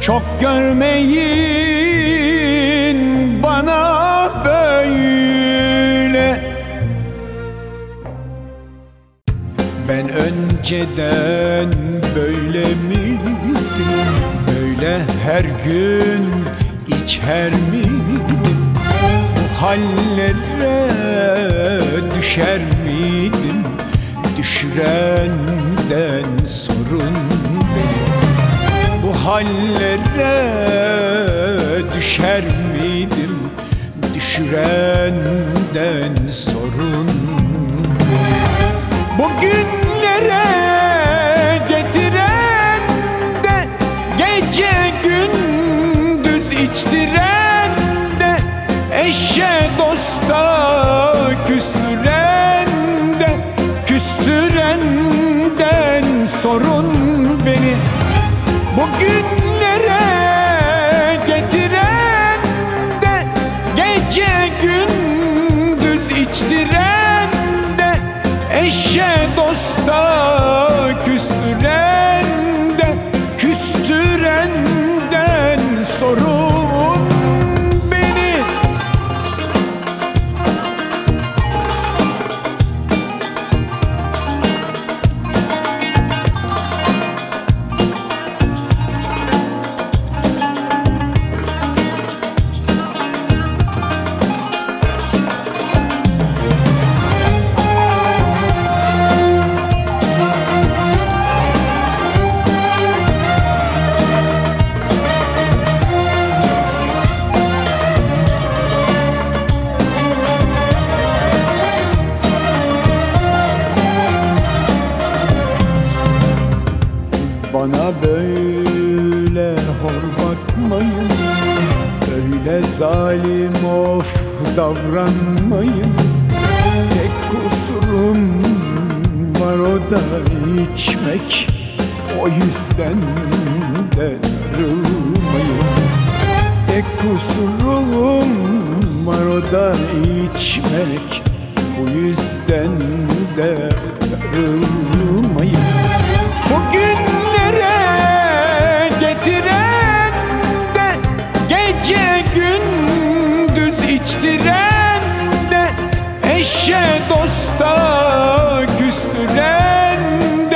Çok görmeyin bana böyle. Ben önceden böyle miydim? Böyle her gün içer miydim? Bu hallere düşer miydim? Düşürenden sorun benim. Bu hallere düşer miydim? Düşürenden sorun benim. Bugünlere getiren de, gece gündüz içtiren de, eşe dosta küstüren de, küstürenden sorun beni. Bugünlere getiren de, gece gündüz içtiren de, eşe dosta küstüren de, küstürenden sorun beni. Bana böyle hor bakmayın, öyle zalim of davranmayın. Tek kusurum var, o da içmek, o yüzden de darılmayın. Tek kusurum var, o da içmek, bu yüzden de darılmayın. Bugünlere getiren de, gece gündüz içtiren de, eşe dosta küstüren de,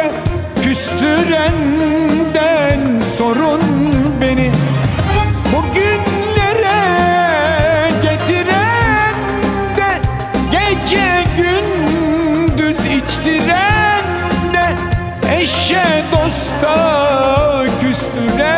küstürenden sorun beni. Bugünlere getiren de, gece gündüz içtiren de, eşe dosta küstüren